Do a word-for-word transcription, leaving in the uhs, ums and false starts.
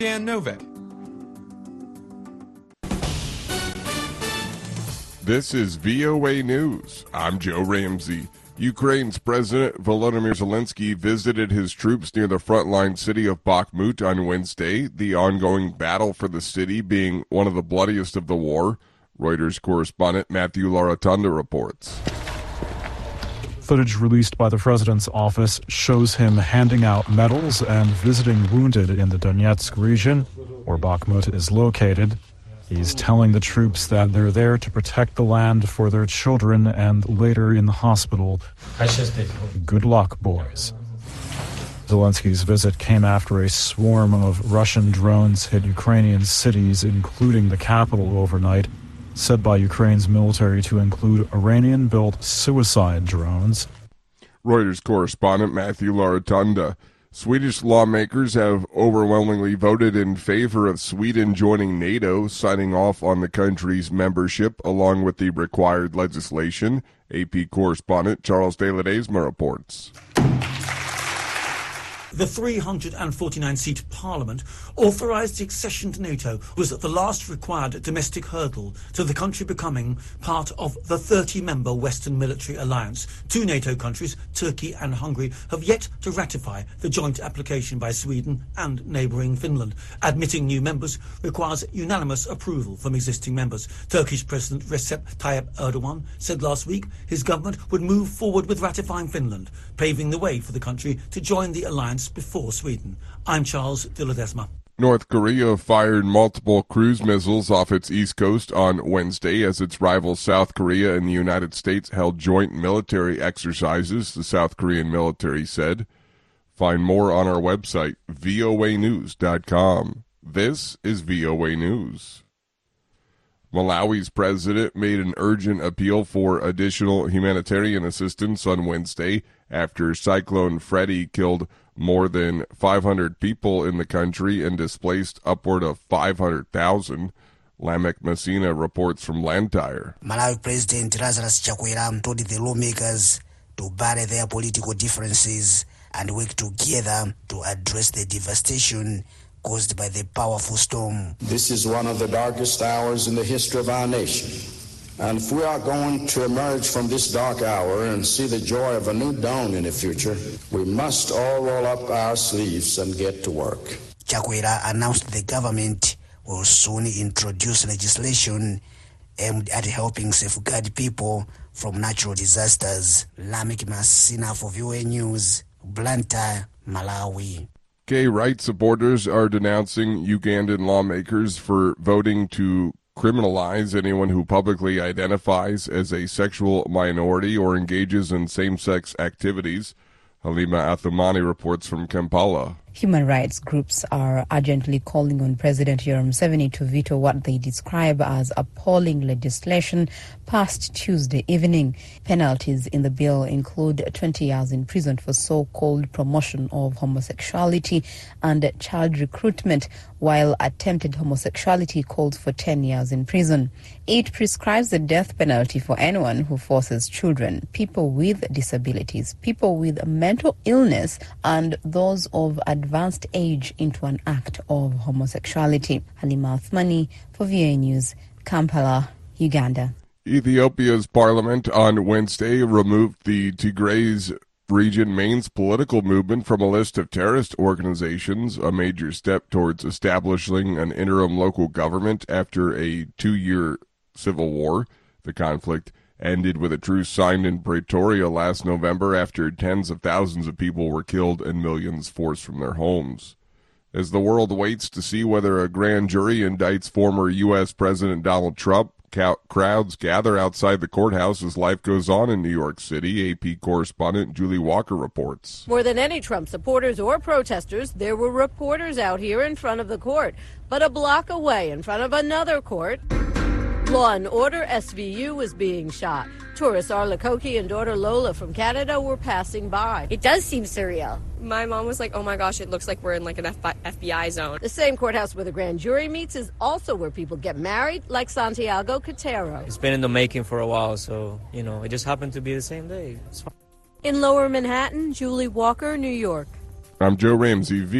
Dan Novak. This is V O A News. I'm Joe Ramsey. Ukraine's President Volodymyr Zelensky visited his troops near the frontline city of Bakhmut on Wednesday, the ongoing battle for the city being one of the bloodiest of the war. Reuters correspondent Matthew Laratanda reports. Footage released by the president's office shows him handing out medals and visiting wounded in the Donetsk region, where Bakhmut is located. He's telling the troops that they're there to protect the land for their children and later in the hospital. Good luck, boys. Zelensky's visit came after a swarm of Russian drones hit Ukrainian cities, including the capital overnight, said by Ukraine's military to include Iranian-built suicide drones. Reuters correspondent Matthew Laratanda. Swedish lawmakers have overwhelmingly voted in favor of Sweden joining NATO, signing off on the country's membership along with the required legislation. A P correspondent Charles de Ledesma reports. The three hundred forty-nine seat parliament authorised the accession to NATO was the last required domestic hurdle to the country becoming part of the thirty-member Western military alliance. Two NATO countries, Turkey and Hungary, have yet to ratify the joint application by Sweden and neighbouring Finland. Admitting new members requires unanimous approval from existing members. Turkish President Recep Tayyip Erdogan said last week his government would move forward with ratifying Finland, paving the way for the country to join the alliance before Sweden. I'm Charles de Ledesma. North Korea fired multiple cruise missiles off its east coast on Wednesday as its rival South Korea and the United States held joint military exercises, the South Korean military said. Find more on our website, V O A news dot com. This is V O A News. Malawi's president made an urgent appeal for additional humanitarian assistance on Wednesday after Cyclone Freddy killed more than five hundred people in the country and displaced upward of five hundred thousand. Lamek Messina reports from Blantyre. Malawi President Lazarus Chakwera told the lawmakers to bury their political differences and work together to address the devastation caused by the powerful storm. This is one of the darkest hours in the history of our nation. And if we are going to emerge from this dark hour and see the joy of a new dawn in the future, we must all roll up our sleeves and get to work. Chakwera announced the government will soon introduce legislation aimed at helping safeguard people from natural disasters. Lamek Messina for V O A News, Blantyre, Malawi. Gay rights supporters are denouncing Ugandan lawmakers for voting to criminalize anyone who publicly identifies as a sexual minority or engages in same-sex activities. Halima Athumani reports from Kampala. Human rights groups are urgently calling on President Yoweri Museveni to veto what they describe as appalling legislation passed Tuesday evening. Penalties in the bill include twenty years in prison for so-called promotion of homosexuality and child recruitment, while attempted homosexuality calls for ten years in prison. It prescribes the death penalty for anyone who forces children, people with disabilities, people with mental illness, and those of advanced age into an act of homosexuality. Halima Athumani for V O A News, Kampala, Uganda. Ethiopia's parliament on Wednesday removed the Tigray region main's political movement from a list of terrorist organizations, a major step towards establishing an interim local government after a two-year civil war. The conflict ended with a truce signed in Pretoria last November after tens of thousands of people were killed and millions forced from their homes. As the world waits to see whether a grand jury indicts former U S President Donald Trump, crowds gather outside the courthouse as life goes on in New York City. A P correspondent Julie Walker reports. More than any Trump supporters or protesters, there were reporters out here in front of the court. But a block away in front of another court, Law and Order S V U was being shot. Tourists Arla Koki and daughter Lola from Canada were passing by. It does seem surreal. My mom was like, oh my gosh, it looks like we're in like an F B I zone. The same courthouse where the grand jury meets is also where people get married, like Santiago Cotero. It's been in the making for a while, so, you know, it just happened to be the same day. It's fine. In Lower Manhattan, Julie Walker, New York. I'm Joe Ramsey.